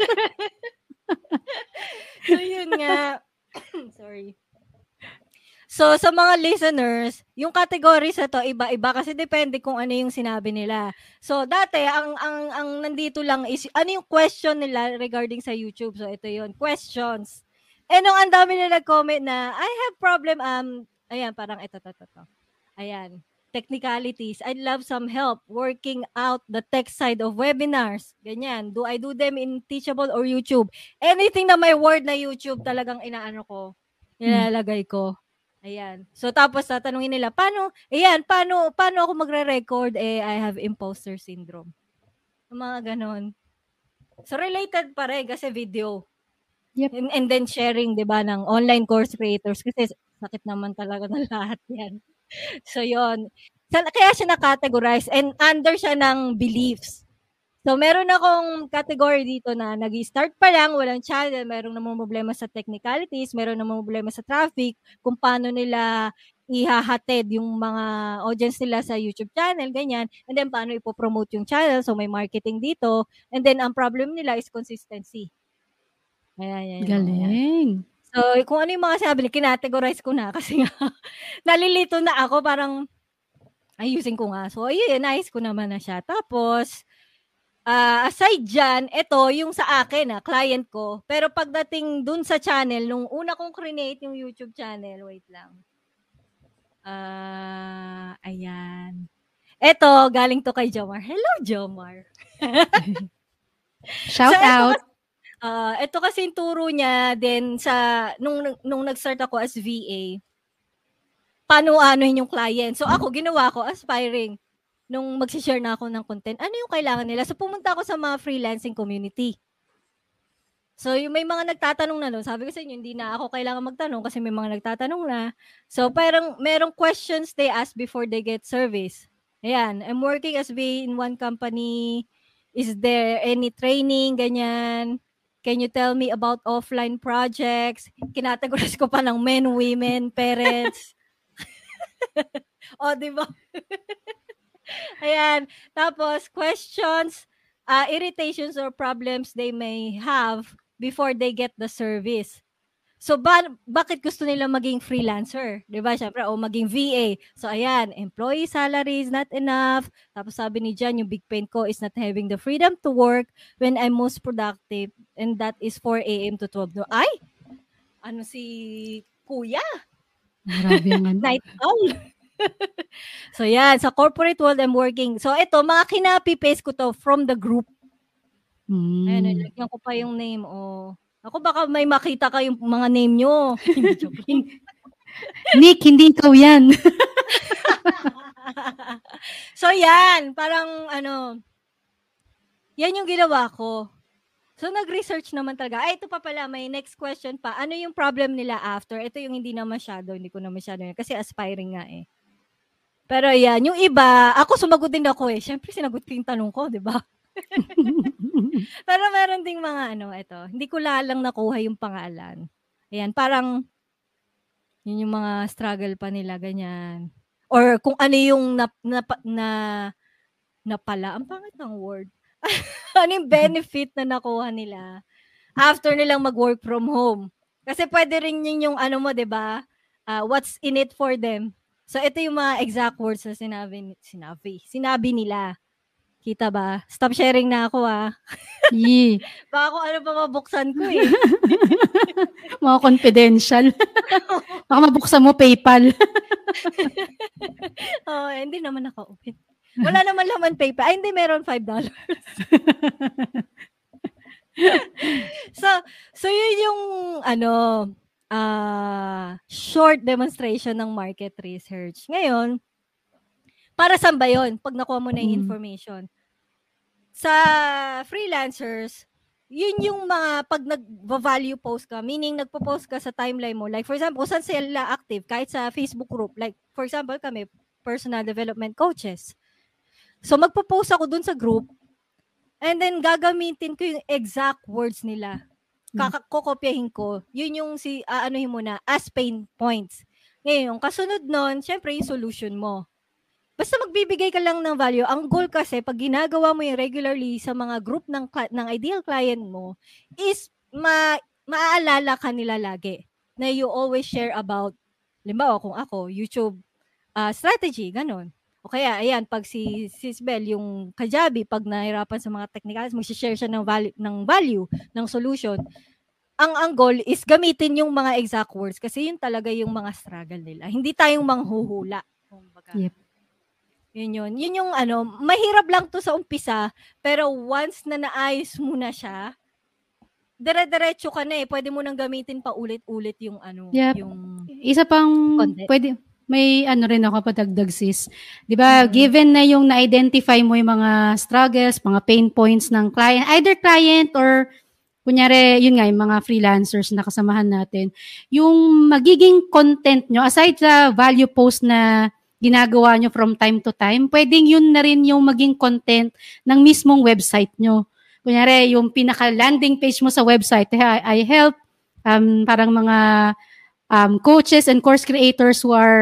So, yun nga. Sorry. So, sa mga listeners, yung categories na to, iba-iba kasi depende kung ano yung sinabi nila. So, dati, ang nandito lang is, ano yung question nila regarding sa YouTube. So, ito yun, questions. Nung ang dami nila nag-comment na, I have problem, ayan, parang ito. Ayan, technicalities. I'd love some help working out the tech side of webinars. Ganyan. Do I do them in Teachable or YouTube? Anything na may word na YouTube, talagang inaano ko, nilalagay ko. Ayan. So, tapos tatanungin nila, paano ako magre-record? I have imposter syndrome. Mga ganon. So, related pa rin kasi video. Yep. And then sharing, di ba, ng online course creators kasi sakit naman talaga ng lahat yan. So, yun. Kaya siya na-categorize and under siya ng beliefs. So, meron akong category dito na nag-start pa lang, walang channel, merong namang problema sa technicalities, meron namang problema sa traffic, kung paano nila ihahatid yung mga audience nila sa YouTube channel, ganyan. And then, paano ipopromote yung channel. So, may marketing dito. And then, ang problem nila is consistency. Ayan. Galing. So, kung ano yung mga sinabi, kinategorize ko na kasi nga, nalilito na ako, parang, ayusin ko nga. So, ayun, nice ko naman na siya. Tapos, aside dyan, ito, yung sa akin, client ko. Pero pagdating dun sa channel, nung una kong create yung YouTube channel, wait lang. Ayan. Ito, galing to kay Jomar. Hello, Jomar. Shout out. Ito kasi yung turo niya din sa, nung nag-start ako as VA, paano anuhin yung client. So ako, ginawa ko, aspiring, nung mag-share na ako ng content, ano yung kailangan nila? So pumunta ako sa mga freelancing community. So, yung may mga nagtatanong na doon, sabi ko sa inyo, hindi na ako kailangan magtanong kasi may mga nagtatanong na. So, parang merong questions they ask before they get service. Ayan, I'm working as VA in one company. Is there any training, ganyan? Can you tell me about offline projects? Kinatagorize ko pa ng men, women, parents. O, diba? Ayan. Tapos, questions, irritations or problems they may have before they get the service. So, bakit gusto nila maging freelancer? Diba? Siyempre, maging VA. So, ayan, employee salary is not enough. Tapos sabi ni Jan, yung big pain ko is not having the freedom to work when I'm most productive. And that is 4 a.m. to 12 noon. Ay! Ano si Kuya? Grabe ang Night owl. So, yan. Sa corporate world, I'm working. So, ito, mga kinapi-paste ko to from the group. Ayan, nilagyan ko pa yung name. Ako baka may makita kayong mga name nyo. Nick, hindi ikaw yan. So, yan. Parang, yan yung ginawa ko. So, nag-research naman talaga. Ito pa pala, may next question pa. Ano yung problem nila after? Ito yung hindi ko na masyado yan. Kasi aspiring nga eh. Pero yan, yung iba, ako sumagot din ako eh. Siyempre, sinagot ko yung tanong ko, di ba? Pero meron ding mga ito. Hindi ko lang nakuha yung pangalan. Ayan, parang yun yung mga struggle pa nila, ganyan. Or kung ano yung napala, ang pangit ng word. Ano yung benefit na nakuha nila after nilang mag-work from home. Kasi pwede rin yun yung diba? What's in it for them. So, ito yung mga exact words na sinabi nila. Kita ba? Stop sharing na ako Yeah. Baka kung ano pa mabuksan ko eh. Mga confidential. Baka mabuksan mo PayPal. Hindi naman naka-open. Wala naman laman PayPal. Hindi, meron $5. So yun yung short demonstration ng market research. Ngayon, para saan ba yun? Pag nakuha mo na yung information. Sa freelancers, yun yung mga pag nag-value post ka, meaning nagpo-post ka sa timeline mo. Like for example, saan sila active? Kahit sa Facebook group. Like for example, kami, personal development coaches. So magpo-post ako dun sa group and then gagamitin ko yung exact words nila. Kokopyahin ko. Yun yung anuhin mo na as pain points. Ngayon, kasunod nun, syempre yung solution mo. Basta magbibigay ka lang ng value. Ang goal kasi, pag ginagawa mo yung regularly sa mga group ng ideal client mo, is maaalala ka nila lagi na you always share about, limbawa kung ako, YouTube strategy, ganun. O kaya, ayan, pag si Bel, yung Kajabi, pag nahirapan sa mga technicals, mag-share siya ng value, ng solution. Ang goal is gamitin yung mga exact words kasi yun talaga yung mga struggle nila. Hindi tayong manghuhula. Yep. Yun yung mahirap lang to sa umpisa, pero once na naayos mo na siya, dire-diretso ka na eh. Pwede mo nang gamitin pa ulit-ulit yung yep. yung isa pang content. Pwede, may rin ako patagdag sis. 'Di ba? Given na yung na-identify mo yung mga struggles, mga pain points ng client, either client or kunyari, yun nga, yung mga freelancers na kasamahan natin, yung magiging content nyo, aside sa value post na ginagawa nyo from time to time, pwedeng yun na rin yung maging content ng mismong website nyo. Kunyari, yung pinaka-landing page mo sa website, I help parang mga coaches and course creators who are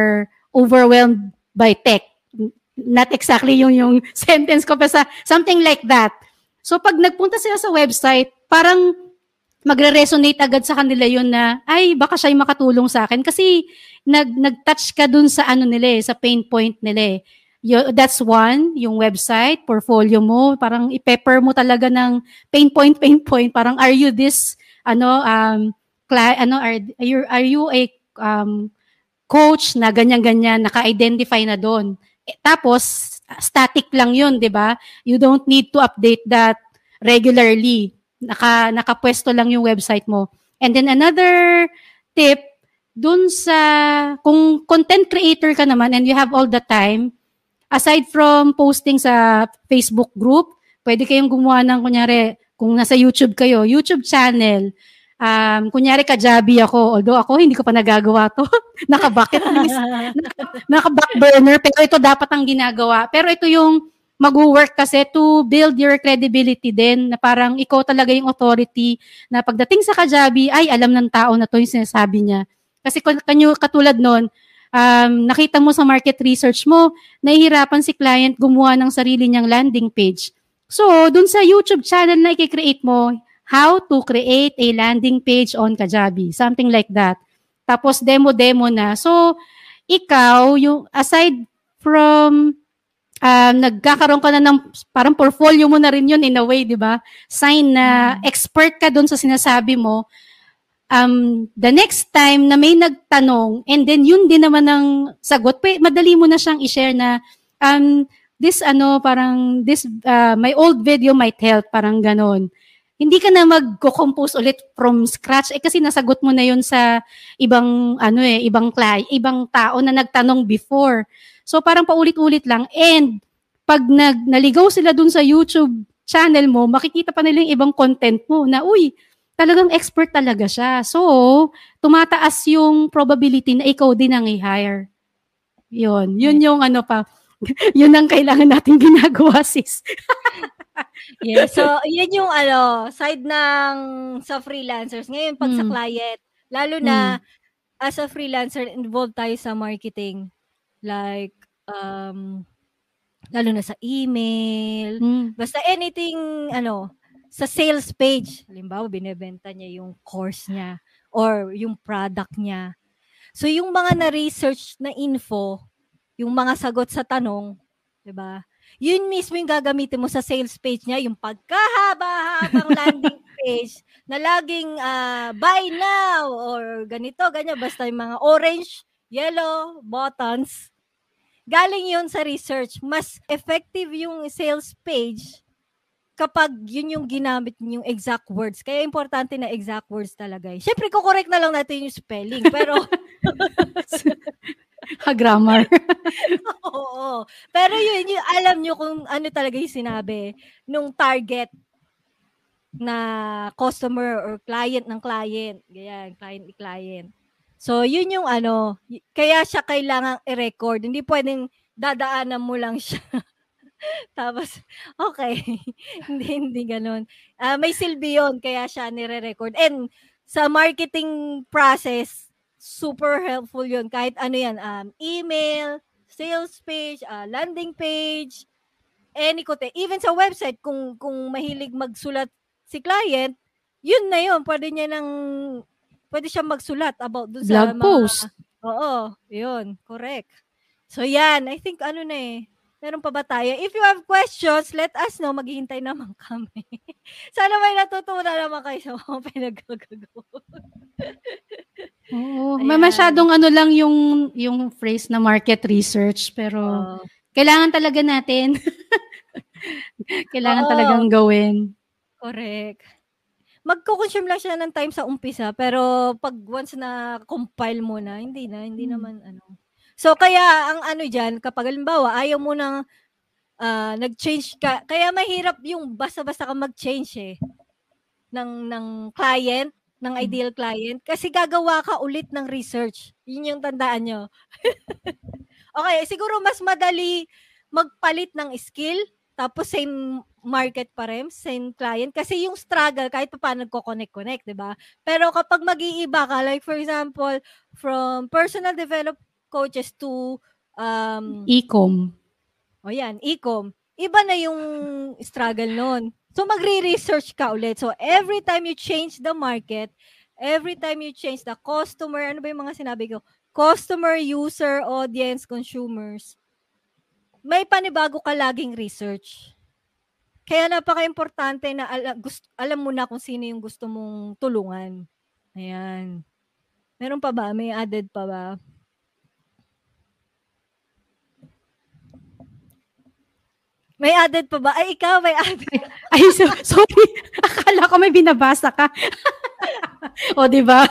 overwhelmed by tech. Not exactly yung sentence ko, pero something like that. So pag nagpunta sila sa website, parang magre-resonate agad sa kanila yun na, ay, baka siya yung makatulong sa akin. Kasi nag-touch ka dun sa nila sa pain point nila. That's one, yung website, portfolio mo, parang i-pepper mo talaga ng pain point. Parang, are you this, are you a coach na ganyan-ganyan, naka-identify na doon. Tapos, static lang yun, di ba? You don't need to update that regularly. Nakapwesto lang yung website mo. And then another tip, dun sa, kung content creator ka naman and you have all the time, aside from posting sa Facebook group, pwede kayong gumawa ng, kunyari, kung nasa YouTube kayo, YouTube channel. Kunyari Kajabi ako, although ako hindi ko pa nagagawa to. Naka-bucket list, naka-back burner, pero ito dapat ang ginagawa. Pero ito yung mag-work kasi to build your credibility din, na parang ikaw talaga yung authority, na pagdating sa Kajabi, ay alam ng tao na to yung sinasabi niya. Kasi katulad nun, nakita mo sa market research mo, nahihirapan si client gumawa ng sarili niyang landing page. So, dun sa YouTube channel na i-create mo, how to create a landing page on Kajabi. Something like that. Tapos demo na. So, ikaw, yung aside from nagkakaroon ka na ng parang portfolio mo na rin yun in a way, di ba? Sign na expert ka dun sa sinasabi mo. The next time na may nagtanong and then yun din naman ang sagot, madali mo na siyang i-share na my old video might help, parang ganon. Hindi ka na mag-compose ulit from scratch kasi nasagot mo na yun sa ibang tao na nagtanong before. So parang paulit-ulit lang, and pag naligaw sila dun sa YouTube channel mo, makikita pa nila yung ibang content mo na talagang expert talaga siya. So tumataas yung probability na ikaw din ang i-hire. Yun yung yun ang kailangan natin ginagawa, sis. Yeah, so yan yung side ng sa freelancers. Ngayon pag sa client, lalo na as a freelancer, involved tayo sa marketing. Like lalo na sa email, basta anything sa sales page. Halimbawa, binebenta niya yung course niya or yung product niya. So yung mga na-research na info, yung mga sagot sa tanong, 'di ba? Yun mismo yung gagamitin mo sa sales page niya, yung pagkahaba-habang landing page na laging buy now or ganito, ganyan. Basta yung mga orange, yellow, buttons. Galing yun sa research. Mas effective yung sales page kapag yun yung ginamit yung exact words. Kaya importante na exact words talaga. Siyempre, kukorek na lang natin yung spelling. Pero grammar. Oo. Pero yun, alam nyo kung ano talaga yung sinabi nung target na customer or client ng client. Ganyan, client ni client. So, yun yung kaya siya kailangang i-record. Hindi pwedeng dadaanan mo lang siya. Tapos, okay. hindi ganun. May silbi yun, kaya siya nire-record. And sa marketing process, super helpful yun. Kahit yan, email, sales page, landing page, any content. Even sa website, kung mahilig magsulat si client, yun na yun. Pwede siya magsulat about dun sa blog post. Oo, yun. Correct. So yan, I think meron pa ba tayo? If you have questions, let us know. Maghihintay naman kami. Sana may natutunan naman kayo sa mga pinagagawa. Oo, masyadong lang yung phrase na market research, pero kailangan talaga natin. Kailangan talagang gawin. Correct. Magko-consume lang siya ng time sa umpisa, pero pag once na compile mo na, hindi naman So kaya ang diyan, kapag halimbawa ayaw mo nang nag-change ka, kaya mahirap yung basta-basta ka mag-change ng client, ng ideal client, kasi gagawa ka ulit ng research. Yun yung tandaan nyo. Okay, siguro mas madali magpalit ng skill, tapos same market pa rin, same client, kasi yung struggle kahit pa paano nagko-connect, 'di ba? Pero kapag mag-iiba ka, like for example, from personal development coaches to E-com. o yan, e-com. Iba na yung struggle nun. So, magre-research ka ulit. So, every time you change the market, every time you change the customer, ano ba yung mga sinabi ko? Customer, user, audience, consumers. May panibago ka laging research. Kaya napaka-importante na alam mo na kung sino yung gusto mong tulungan. Ayan. Meron pa ba? May added pa ba? May added pa ba? Ay, ikaw may added. Ay, sorry. Akala ko may binabasa ka. O, di ba?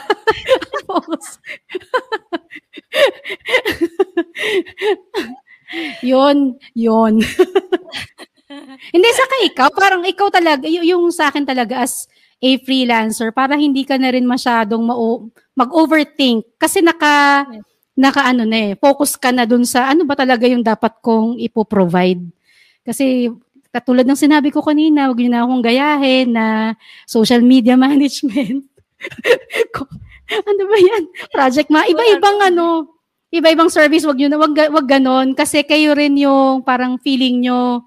Yun. Hindi, saka ikaw, parang ikaw talaga, yung sa akin talaga as a freelancer, para hindi ka na rin masyadong mag-overthink. Kasi focus ka na dun sa ano ba talaga yung dapat kong ipoprovide. Kasi katulad ng sinabi ko kanina, wag niyo na akong gayahin na social media management. Ano ba yan? Project iba-ibang service, wag ganon kasi kayo rin yung parang feeling nyo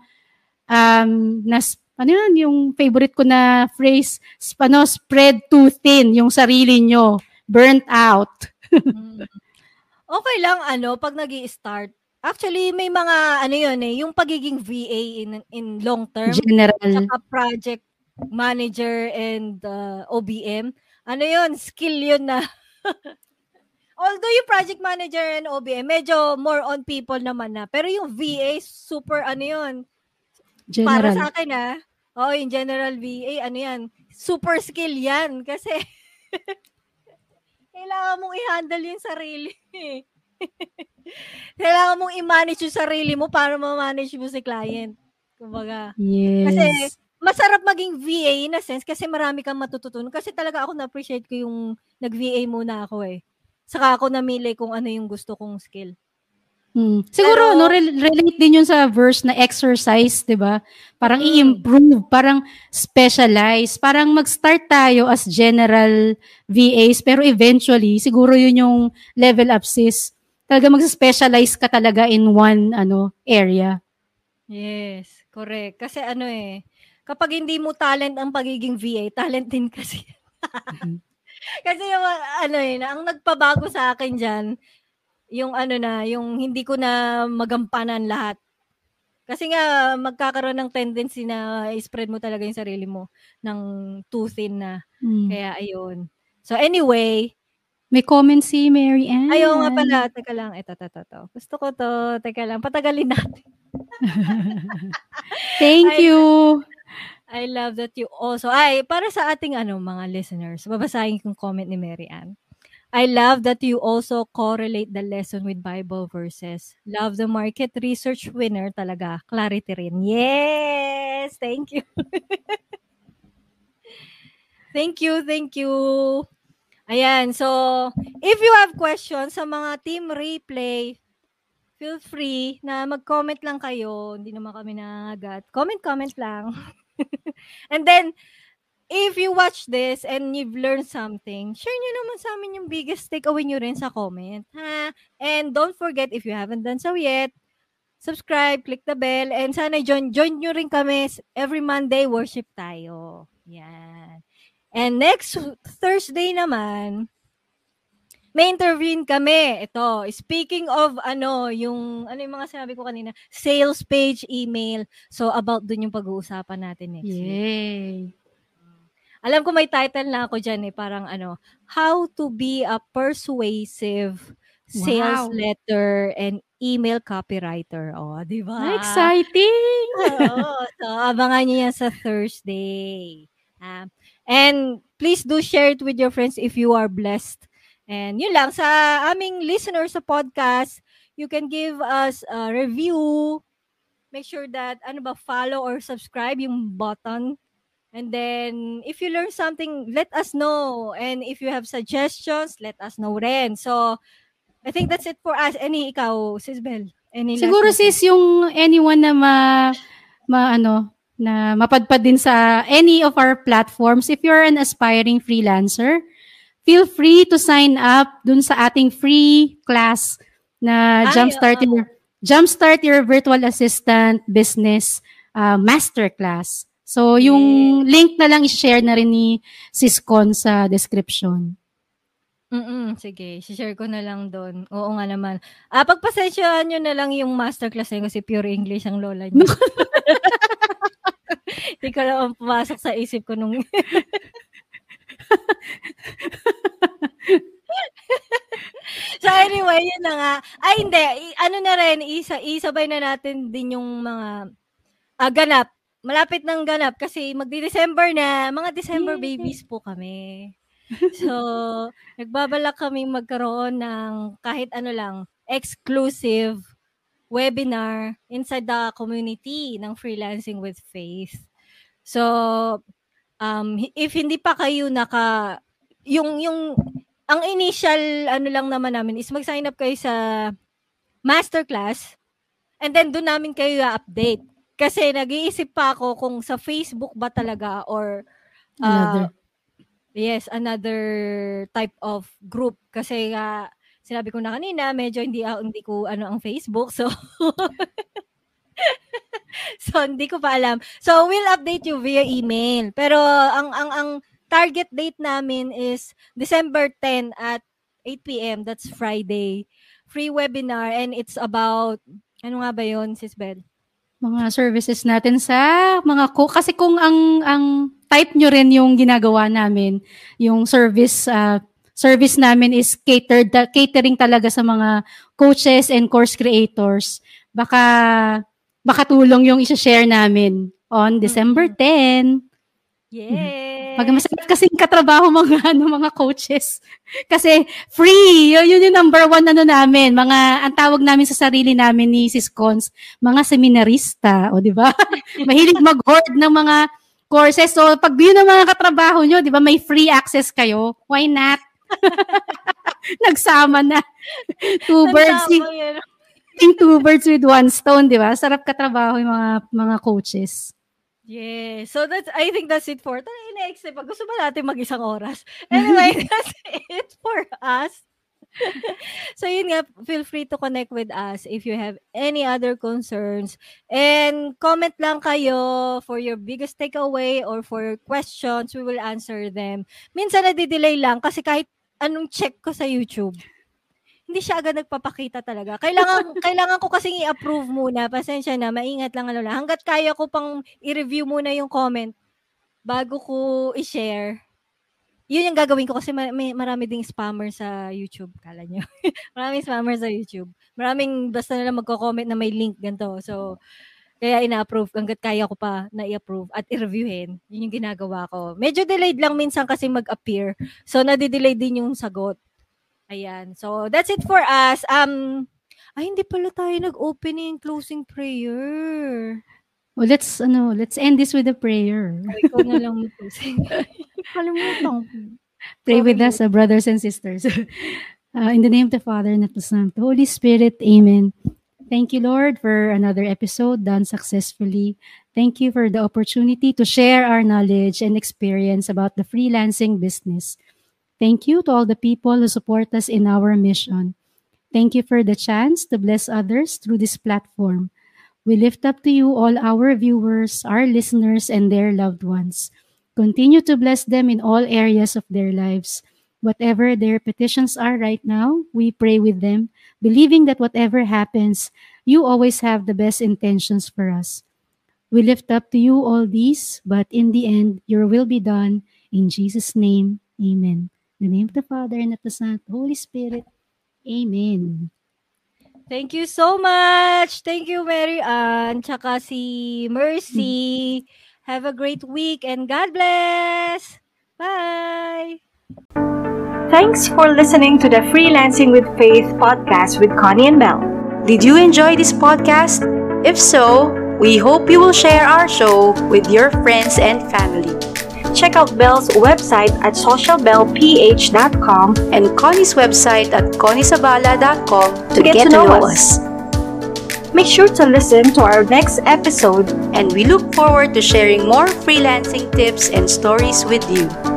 yung favorite ko na phrase, spread too thin yung sarili nyo, burnt out. Okay lang pag nag-i-start. Actually, may mga yung pagiging VA in long term, general, saka project manager and OBM. Skill yun na. Although yung project manager and OBM, medyo more on people naman na. Pero yung VA, super general. Para sa akin yung general VA, super skill yan. Kasi, kailangan mong i-handle yung sarili. Kailangan mong i-manage yung sarili mo para ma-manage mo si client. Kumbaga. Yes. Kasi, masarap maging VA in a sense kasi marami kang matututunan. Kasi talaga ako na-appreciate ko yung nag-VA muna ako Saka ako namili kung ano yung gusto kong skill. Siguro, relate din yun sa verse na exercise, di ba? Parang i-improve, parang specialize, parang mag-start tayo as general VAs, pero eventually, siguro yun yung level up sis. Talaga mag-specialize ka talaga in one area. Yes, correct. Kasi kapag hindi mo talent ang pagiging VA, talent din kasi. Kasi ang nagpabago sa akin dyan, yung yung hindi ko na magampanan lahat. Kasi nga, magkakaroon ng tendency na i-spread mo talaga yung sarili mo ng too thin na. Kaya, ayun. So, anyway. May comment si Mary Ann. Ayaw nga pala. Teka lang. Ito. Gusto ko to. Teka lang. Patagalin natin. Thank you. I love that you also. Para sa ating mga listeners, babasahin kong comment ni Mary Ann. I love that you also correlate the lesson with Bible verses. Love the market research winner talaga. Clarity rin. Yes! Thank you. Thank you. Ayan, so if you have questions sa mga Team Replay, feel free na mag-comment lang kayo. Hindi naman kami nangagat. Comment lang. And then, if you watch this and you've learned something, share nyo naman sa amin yung biggest takeaway nyo rin sa comment. Ha? And don't forget, if you haven't done so yet, subscribe, click the bell, and sana join nyo rin kami every Monday, worship tayo. Yan. And next Thursday naman, may interviewin kami. Ito, speaking of yung mga sinabi ko kanina, sales page, email. So, about dun yung pag-uusapan natin next week. Yay! Alam ko may title na ako dyan parang How to be a persuasive sales letter and email copywriter. Di ba? Exciting! So, abangan niyo yan sa Thursday. And please do share it with your friends if you are blessed. And yun lang, sa aming listeners sa podcast, you can give us a review. Make sure that, follow or subscribe yung button. And then, if you learn something, let us know. And if you have suggestions, let us know rin. So, I think that's it for us. Ikaw, Sis Bel? Siguro sis, yung anyone na na mapadpad din sa any of our platforms, if you're an aspiring freelancer, feel free to sign up dun sa ating free class na Jumpstart Your Virtual Assistant Business Masterclass. So, yung link na lang i-share na rin ni Sis Con sa description. Sige, share ko na lang doon. Oo nga naman. Pagpasensyahan nyo na lang yung masterclass na yun kasi pure English ang lola niyo. Hindi ko lang pumasok sa isip ko nung... So anyway, yun na nga. Ay, hindi. Ano na rin, isabay na natin din yung mga ganap. Malapit ng ganap kasi magdi-December na. Mga December babies po kami. So, nagbabalak kami magkaroon ng kahit ano lang, exclusive webinar inside the community ng Freelancing with Faith. So, if hindi pa kayo ang initial ano lang naman namin is mag-sign up kayo sa masterclass and then doon namin kayo update. Kasi nag-iisip pa ako kung sa Facebook ba talaga or another type of group. Kasi sinabi ko na kanina, medyo hindi ko ang Facebook. So, hindi ko pa alam. So, we'll update you via email. Pero, ang target date namin is December 10 at 8 p.m. That's Friday. Free webinar and it's about, ano nga ba yun, Sis Bel? Mga services natin sa mga kasi kung ang type nyo rin yung ginagawa namin, yung service namin is catering talaga sa mga coaches and course creators. Baka tulong yung i-share namin on December 10. Yeah. Pag masarap kasing katrabaho mga coaches. Kasi free. Yun yung number one namin. Ang tawag namin sa sarili namin ni Sis Cons, mga seminarista. O, di ba? Mahilig mag-hoard ng mga courses. So, pag yun ang mga katrabaho nyo, di ba, may free access kayo. Why not? Nagsama na. Two birds with one stone, di ba? Sarap katrabaho yung mga coaches. Yeah. So I think that's it for next pag gusto ba natin mag-isang oras. Anyway, that's it for us. So yun nga, feel free to connect with us if you have any other concerns. And comment lang kayo for your biggest takeaway or for questions. We will answer them. Minsan nadidelay lang kasi kahit anong check ko sa YouTube, hindi siya agad nagpapakita talaga. Kailangan ko kasing i-approve muna. Pasensya na, maingat lang lang. Hanggat kaya ko pang i-review muna yung comment bago ko i-share. Yun yung gagawin ko kasi marami ding spammer sa YouTube. Kala nyo. Maraming spammer sa YouTube. Maraming basta na lang magko-comment na may link ganito. So, kaya ina-approve hanggat kaya ko pa na i-approve at i-reviewin. Yun yung ginagawa ko. Medyo delayed lang minsan kasi mag-appear. So, nadidelay din yung sagot. Ayan. So, that's it for us. Hindi pala tayo nag-opening closing prayer. Well, let's end this with a prayer. Ikaw na lang mag-closing. Kalimutan. Pray with us, brothers and sisters. In the name of the Father, and of the Son, and the Holy Spirit. Amen. Thank you, Lord, for another episode done successfully. Thank you for the opportunity to share our knowledge and experience about the freelancing business. Thank you to all the people who support us in our mission. Thank you for the chance to bless others through this platform. We lift up to you all our viewers, our listeners, and their loved ones. Continue to bless them in all areas of their lives. Whatever their petitions are right now, we pray with them, believing that whatever happens, you always have the best intentions for us. We lift up to you all these, but in the end, your will be done. In Jesus' name, amen. In the name of the Father, and of the Son, and the Holy Spirit. Amen. Thank you so much. Thank you, Mary Ann. Tsaka si Mercy. Have a great week and God bless. Bye. Thanks for listening to the Freelancing with Faith podcast with Connie and Belle. Did you enjoy this podcast? If so, we hope you will share our show with your friends and family. Check out Belle's website at socialbelleph.com and Connie's website at conniesabala.com to get to know us. Make sure to listen to our next episode, and we look forward to sharing more freelancing tips and stories with you.